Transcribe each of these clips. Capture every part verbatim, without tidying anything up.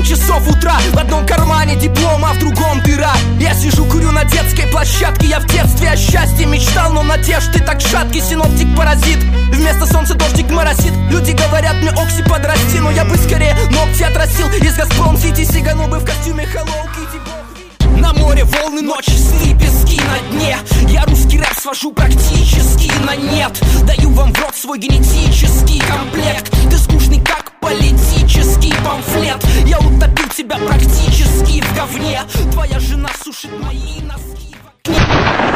семь часов утра. В одном кармане диплом, а в другом дыра. Я сижу, курю на детской площадке. Я в детстве о счастье мечтал, но надежды так шатки. Синоптик-паразит, вместо солнца дождик моросит. Люди говорят мне, Окси, подрасти, но я бы скорее ногти отрастил. Из Газпром-Сити сиганул бы в костюме Hello Kitty. На море волны, ночи, сны, пески на дне. Я русский рэп свожу практически на нет. Даю вам в рот свой генетический комплект. Ты скучный, как политический памфлет. Я утопил тебя практически в говне. Твоя жена сушит мои носки в окне.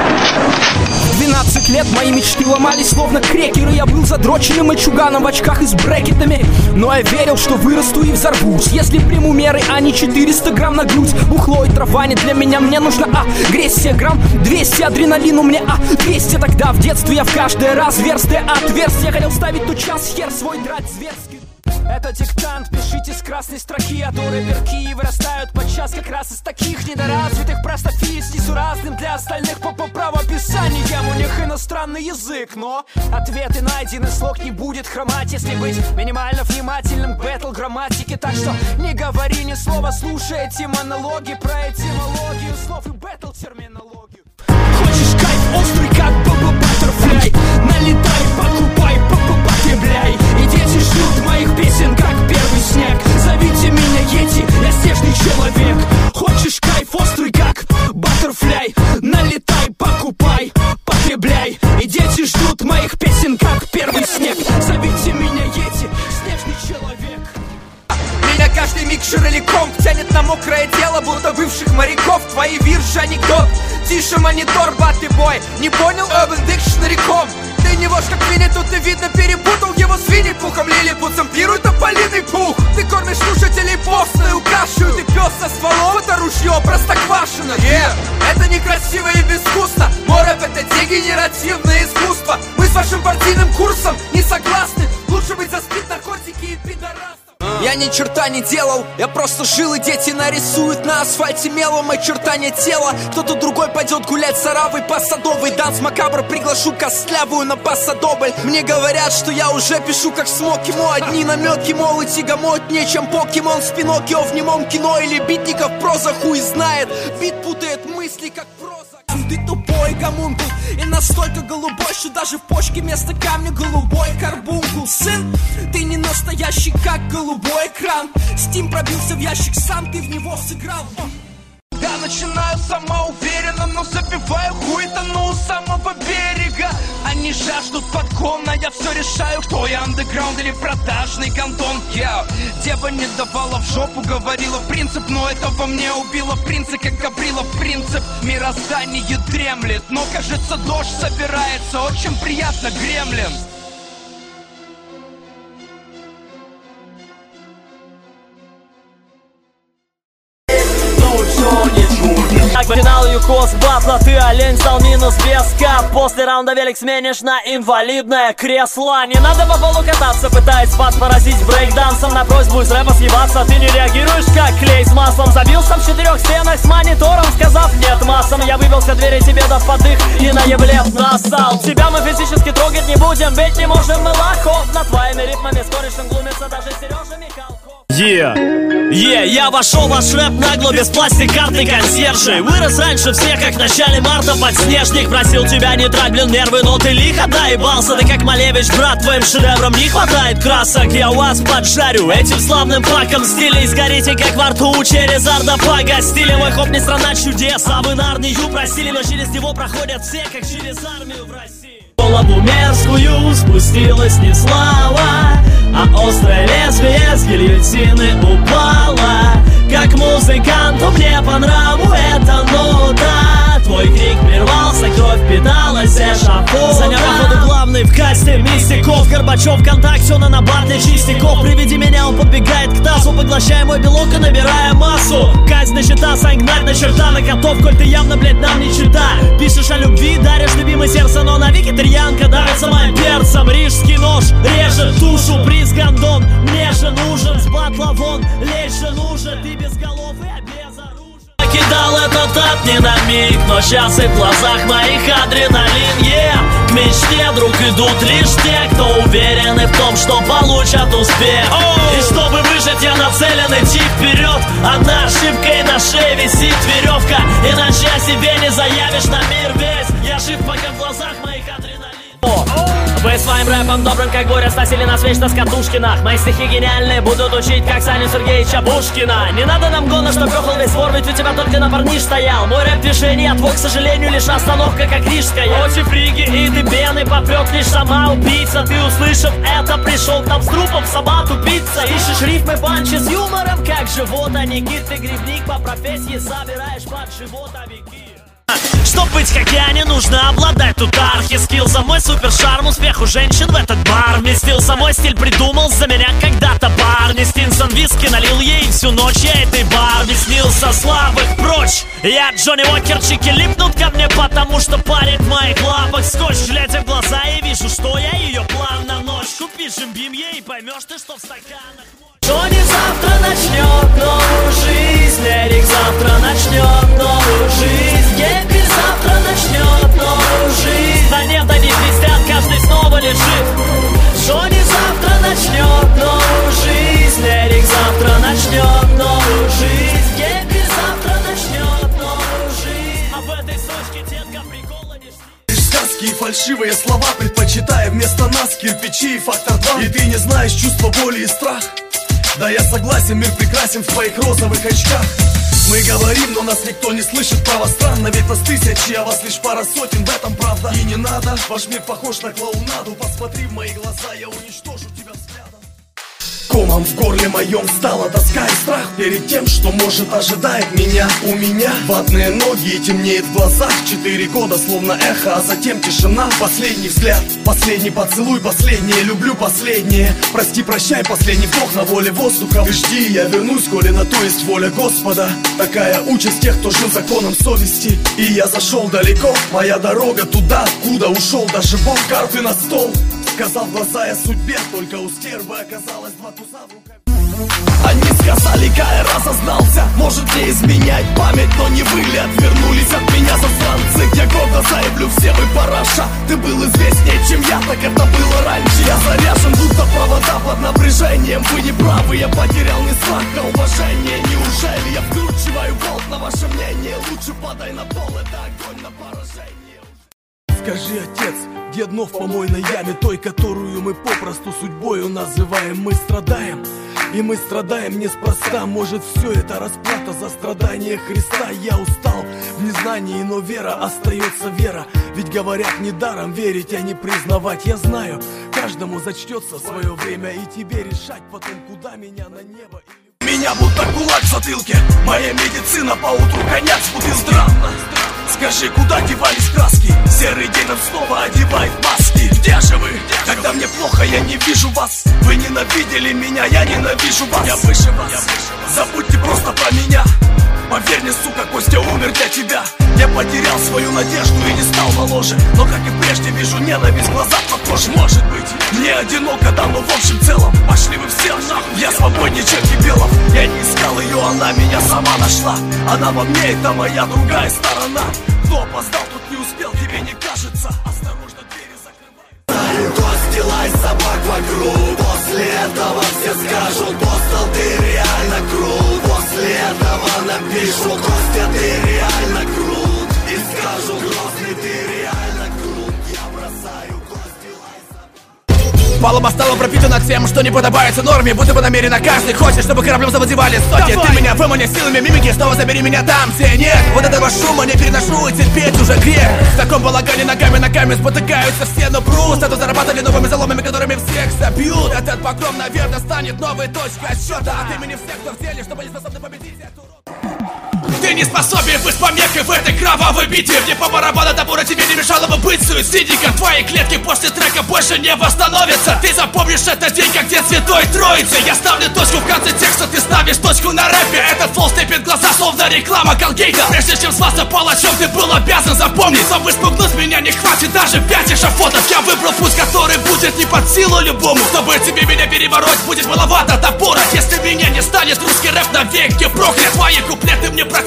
В двенадцать лет мои мечты ломались словно крекеры. Я был задроченным мальчуганом в очках и с брекетами. Но я верил, что вырасту и взорвусь, если приму меры, а не четыреста грамм на грудь. Бухло и трава не для меня, мне нужна агрессия. Грамм двести адреналину мне, а двести. Тогда в детстве я в каждое разверстие отверстие хотел ставить тот час, хер свой драть зверский. Это диктант, пишите с красной строки. А то рэперки вырастают подчас как раз из таких недоразвитых простофиль несуразным для остальных по, по правописаниям. У них иностранный язык, но ответы найдены. Слог не будет хромать, если быть минимально внимательным к бэтл-грамматике. Так что не говори ни слова, слушай эти монологи про этимологию слов и бэтл-терминологию. Хочешь кайф острый, как баба-баттерфляй? Налетай, покупай, потребляй. И дети ждут моих песен, как первый снег. Зовите меня Йети, я снежный человек. Хочешь кайф острый, как баттерфляй? Налетай, покупай, потребляй. И дети ждут моих песен, как первый снег. Зовите меня Йети, снежный человек. Меня каждый миг широком тянет на мокрое тело, будто бывших моряков. Твои вирши анекдот, тише монитор, баты бой. Не понял Urban Dictionary ком? Ты не вождь, как Винни, тут и видно перепутал его с Винни-Пухом. Лилипут самплирует тополиный пух. Ты кормишь слушателей постную кашу. Ты пес со стволом, это ружье простоквашино. Yeah. Это некрасиво и безвкусно. Мой рэп — это дегенеративное искусство. Мы с вашим партийным курсом не согласны. Лучше быть за спид, наркотики и пидорастов. Я ни черта не делал, я просто жил, и дети нарисуют на асфальте мелом очертания тела. Кто-то другой пойдет гулять с оравой по Садовой. Данс макабр, приглашу костлявую на пасадобль. Мне говорят, что я уже пишу как смог ему. Одни намеки, мол, и тягомотнее, чем покемон с Пиноккио в немом кино. Или битников проза хуй знает. Бит путает мысли, как проза. Ты тупой гомункул и настолько голубой, что даже в почке вместо камня голубой карбункул. Сын, ты не настоящий, как голубой экран. Стим пробился в ящик, сам ты в него сыграл. Я начинаю самоуверенно, но забиваю хуй, тону у самого берега. Они жаждут подгона, я все решаю, кто я, андеграунд или продажный гандон. Я, дева не давала в жопу, говорила принцип, но это во мне убило принца, как Гаврила. Принцип мироздания дремлет, но кажется дождь собирается, очень приятно, гремлин. Финал ЮКОС батла, ты олень, стал минус без кап. После раунда велик сменишь на инвалидное кресло. Не надо по полу кататься, пытаясь спад поразить брейкдансом. На просьбу из рэпа съебаться, ты не реагируешь, как клей с маслом. Забился в четырех стенах с монитором, сказав нет массам. Я выбился двери тебе дав подых и наеблев настал. Тебя мы физически трогать не будем, бить не можем мы лохов. Над твоими ритмами с корешем глумится даже Сережа Михалков. Yeah. Yeah, я вошел в ваш рэп нагло, без пластик-карты консьержи. Вырос раньше всех, как в начале марта подснежник. Просил тебя не трать, блин, нервы, но ты лихо доебался. Ты как Малевич, брат, твоим шедеврам не хватает красок. Я вас поджарю этим славным паком стилей. Сгорите, как во рту через Ардапага. Стилем мой хоп не страна чудес, а вы Нарнию просили, но через него проходят все, как через армию в России. Голову мерзкую спустилась не слава, а острое лезвие с гильотины упало. Как музыканту мне по нраву эта нота. Твой крик прервался, кровь питалась эшафота. Занял походу главный в касте Мистиков. Горбачев, контакт, все на набарте чистяков. Приведи меня, он подбегает к тазу, поглощая мой белок и набирая массу. Казнь на счета, сань гнать на черта на котов. Коль ты явно, блядь, нам не чита. Пишешь о любви, даришь любимое сердце, но на вегетарианка давится моим перцем. Рижский нож режет тушу, приз гондон мне же нужен. С батла вон, лечь же нужен. Ты без голов и без оружия. Покидал этот ад не на миг, но сейчас и в глазах моих адреналин, yeah. К мечте, друг, идут лишь те, кто уверены в том, что получат успех. oh. И чтобы выжить, я нацелен идти вперед. Одна ошибка и на шее висит веревка, иначе о себе не заявишь на мир весь. Я жив, пока в глазах моих адреналин. Вы своим рэпом добрым, как буря, сносили нас вечно с катушкинах. Мои стихи гениальные будут учить, как Саню Сергеевича Пушкина. Не надо нам гона, что грохал весь двор, ведь у тебя только на парниш стоял. Мой рэп движение, твой, к сожалению, лишь остановка, как рижская. Очи фриги и дебены, попрет лишь сама убийца. Ты, услышав это, пришел к нам с трупом, собак убийца. Ищешь рифмы, панчи с юмором, как живот, а Никит, ты грибник по профессии, собираешь под животовики. Чтоб быть как я, не нужно обладать тут архи-скилл. За мой супер шарм, успех у женщин в этот бар вместился. Мой стиль придумал за меня когда-то парни. Стинсон виски налил ей, всю ночь я этой Барби снился. Слабых прочь, я Джонни Уокер, чики липнут ко мне, потому что парит в моих лапах скотч. Глядя в глаза и вижу, что я ее план на ночь. Купи жимбим ей, поймешь ты, что в стаканах. Джонни завтра начнет новую жизнь, Эрик завтра начнет новую жизнь, Геппи завтра начнет новую жизнь. Да нет, они пиздят, каждый снова лежит. Джонни завтра начнет новую жизнь, Эрик завтра начнет новую жизнь, Геппи завтра начнет новую жизнь. А в этой сучке детка прикола не жди. Сказки и фальшивые слова, предпочитая вместо нас кирпичи и фактор два. И ты не знаешь чувства боли и страх. Да я согласен, мир прекрасен в твоих розовых очках. Мы говорим, но нас никто не слышит, право странно. Ведь нас тысячи, а вас лишь пара сотен, в этом правда. И не надо, ваш мир похож на клоунаду. Посмотри в мои глаза, я уничтожу тебя взглядом. Комом в горле моем стала тоска и страх перед тем, что может ожидает меня. У меня ватные ноги и темнеет в глазах. Четыре года словно эхо, а затем тишина. Последний взгляд, последний поцелуй, последнее люблю, последнее. Прости, прощай, последний вдох на воле воздуха. Ты жди, я вернусь, коли на то есть воля Господа. Такая участь тех, кто жил законом совести. И я зашел далеко, моя дорога туда, откуда ушел даже Бог. Карты на стол, сказал в глаза я судьбе, только у стервы оказалось два туза в руках. Они сказали, Кай разознался, может не изменять память, но не вы ли отвернулись от меня, засранцы? Я гордо заявлю, все вы параша. Ты был известнее, чем я, так это было раньше. Я заряжен, будто провода под напряжением. Вы не правы, я потерял не страх, а уважение. Неужели я вкручиваю болт на ваше мнение? Лучше падай на пол, это огонь на поражение. Скажи, отец, где дно в помойной яме, той, которую мы попросту судьбою называем? Мы страдаем, и мы страдаем неспроста. Может, все это расплата за страдания Христа? Я устал в незнании, но вера остается вера. Ведь говорят, недаром верить, а не признавать. Я знаю, каждому зачтется свое время, и тебе решать потом, куда меня, на небо или... Меня будто кулак в затылке, моя медицина поутру коньяк спутил странно. Скажи, куда девались краски? Серый день нам снова одевает маски. Где же вы? Когда мне плохо, я не вижу вас. Вы ненавидели меня, я ненавижу вас. Я выше вас, забудьте просто про меня. Поверь мне, сука, Костя умер для тебя. Я потерял свою надежду и не стал моложе. Но как и прежде вижу ненависть в глазах похожи. Может быть, мне одиноко, да, но в общем целом пошли вы все нахуй. Я свободнее Черки Белов. Я не искал ее, она меня сама нашла. Она во мне, это моя другая сторона. Кто опоздал, тут не успел, тебе не кажется? Осторожно, двери закрывай. Кости, лай собак вокруг. После этого все скажут: Постол, ты реально крут. После этого напишут: Костя, ты реально крут. И скажут: Грозный, ты реально крут. Я бросаю кости, лай собак. Палуба стала пропитана всем, что не подобается норме. Будто бы намеренно каждый хочет, чтобы кораблем заводевали сотни. Давай! Ты меня вымани силами мимики, снова забери меня там, где нет. Вот этого шума не переношу, и терпеть уже грех. В таком балагане ногами ногами спотыкаются все, но просто тут зарабатывали новыми заломами, которыми всех забьют. Этот погром, наверное, станет новой точкой отсчета от имени всех, кто в деле, чтобы не способны победить эту роль. Ты не способен быть помехой в этой кровавой битве. Мне по барабану табура, тебе не мешало бы быть суицидником. Твои клетки после трека больше не восстановятся. Ты запомнишь этот день, как день Святой Троицы. Я ставлю точку в конце текста, ты ставишь точку на рэпе. Этот флоу слепит глаза, словно реклама Колгейта. Прежде чем зваться палачом, ты был обязан запомнить. Чтобы спугнуть меня, не хватит даже пять эшафотов. Я выбрал путь, который будет не под силу любому. Чтобы тебе меня перебороть, будет маловато топора. Если меня не станет, русский рэп навеки проклят. Твои куплеты мне противны.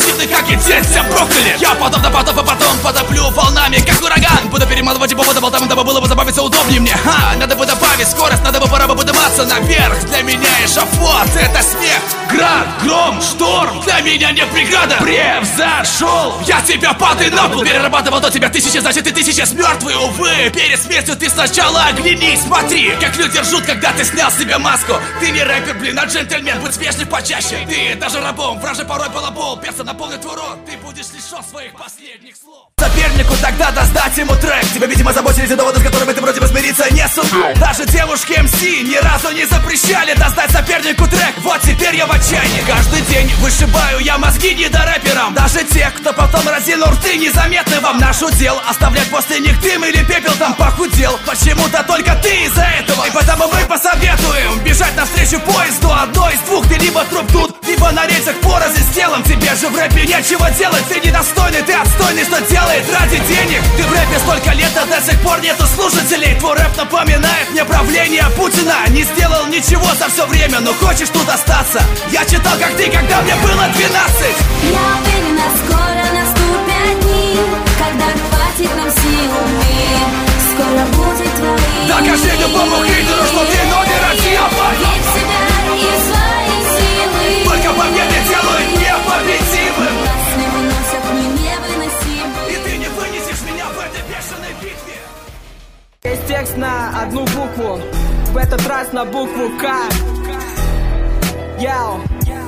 аппетитный, как и тестя брокколи. Я потом да потом, а потом потоплю волнами, как ураган. Буду перемалывать и по водам, там, дабы было бы забавиться удобнее мне. Ха, надо бы добавить скорость, надо бы пора бы подниматься наверх. Для меня эшафот, это смех. Град, гром, шторм, для меня не преграда. Превзошел, я тебя падай на пол. Перерабатывал до тебя тысячи, значит ты тысяча с мертвой. Увы, перед смертью ты сначала оглянись. Смотри, как люди ржут, когда ты снял себе маску. Ты не рэпер, блин, а джентльмен, будь вежлив почаще. Ты даже рабом, враже порой балабол. Перса наполнит твой рот, ты будешь лишен своих последних слов. Сопернику тогда доздать ему трек. Тебя, видимо, заботились и доводы, с которыми ты вроде бы смириться не сумел. Даже девушки эм си ни разу не запрещали доздать сопернику трек. Вот теперь я в отчаянии. Каждый день вышибаю я мозги не до рэперам. Даже тех, кто потом разинул рты, незаметны вам. Наш удел оставлять после них дым или пепел там похудел. Почему-то только ты из-за этого. И потому мы посоветуем бежать навстречу поезду. Одно из двух, ты либо труп тут, либо на рельсах порознь с телом. Тебе же в рэпе нечего делать. Ты недостойный, ты отстойный, что делает ради денег. Ты в рэпе столько лет, а до сих пор нету слушателей. Твой рэп напоминает мне правление Путина. Не сделал ничего за все время, но хочешь тут остаться. Я читал, как ты, когда мне было двенадцать. Я уверена, скоро наступят дни, когда хватит нам сил, скоро будет твои. Докажи любому хейтеру, что ты номер один. Верь в себя и в свои силы. Только победы делают непобедимым. Нас не выносят, мы невыносимы. И ты не вынесешь меня в этой бешеной битве. Есть текст на одну букву, в этот раз на букву К. Яу.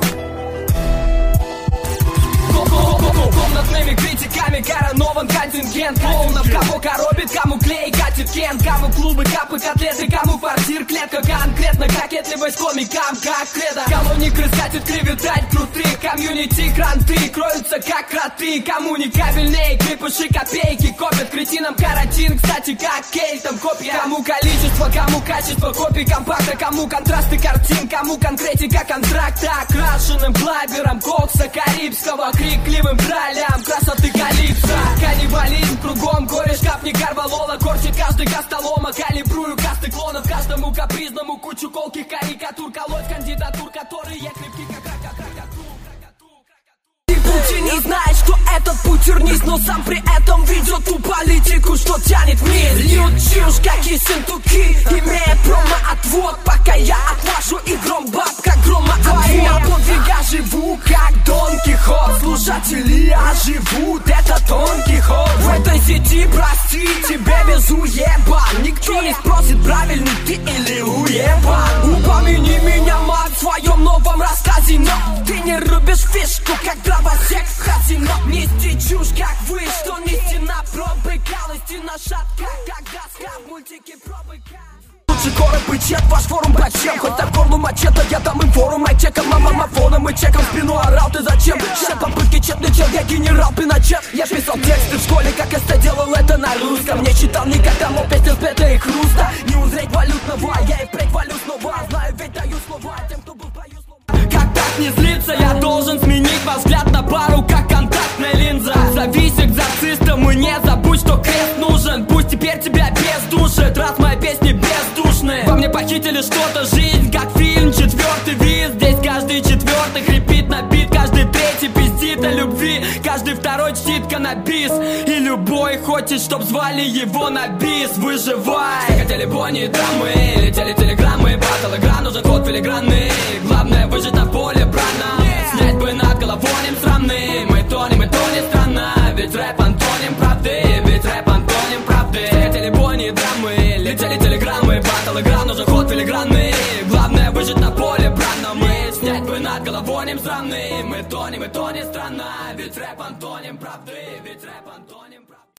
Комнатными критиками коронован контингент клоунов. Кого коробит, кому клей катит кен. Кому клубы, капы, котлеты, кому квартир, клетка. Конкретно кокетливость комикам, как кредо. Колонии крыс катит клеветать крутых. Комьюнити кранты кроются как кроты. Кому не кабельные крепыши копейки копят. Кретинам каротин, кстати, как кейтом копия. Кому количество, кому качество копий компакта. Кому контрасты картин, кому конкретика контракта. Окрашенным блабером кокса карибского, крикливым троллям красоты калипсо. Каннибализм кругом, кореш капни карвалола. Корчит каждый костолома, калибрую касты клонов. Каждому капризному кучу колких карикатур. Колоть кандидатур, которые крепки как рака, кракатур. Ты пути не знаешь, что этот путернист, но сам при этом ведет ту политику, что тянет вниз. Льют чушь, как и сентуки, имея промо-отвод, пока я отвожу и гром баб, как грома-отвод. На подвига живу, как Дон Кихот. Слушатели оживут, это тонкий ход. В этой сети, прости, тебе без уебан. Никто не спросит, правильный ты или уебан. Упомяни меня, мать, в своем новом рассказе, но ты не рубишь фишку, как дровосек в казино. Нести чушь, как вы, что не стена пробыкал. И стена шатка, как доска в мультике пробыка. Лучше коры бычет, ваш форум почем. Хоть так горлу мачете, я дам им форум. Айчеком, мамафоном и чеком в спину орал. Ты зачем? Все попытки тщетны, чел, я генерал Пиночет. Я писал тексты в школе, как эсте делал это на русском. Не читал никогда, но песня спета и хруста. Не узреть валютного, я и впредь валю снова. Знаю, ведь даю слова тем, кто был в бою слова. Как так не злиться, я должен сменить взгляд на пару, как контактная линза. Зовись экзорцистом и не забудь, что крест нужен. Пусть теперь тебя бездушит, раз мои песни бездушные. Во мне похитили что-то, жизнь как фильм, четвертый виз. Здесь каждый четвертый хрипит на бит, каждый третий пиздит о любви, каждый второй чтит каннабис. И любой хочет, чтоб звали его на бис. Выживай. Все хотели бони, драмы, летели телеграммы, батл игра, нужен ход филигранный. Главное выжить на поле брана. Снять бы над головой им срамный. Мы тонем, и тонет страна. Ведь рэп антоним правды, ведь рэп антоним правды. Все хотели бони, драмы, летели телеграммы, батл игра, нужен ход филигранный. Главное выжить на поле брана. Мы снять бы над головой им срамный. Мы тонем, и тонет страна. Ведь рэп антоним правды, ведь рэп антоним правды.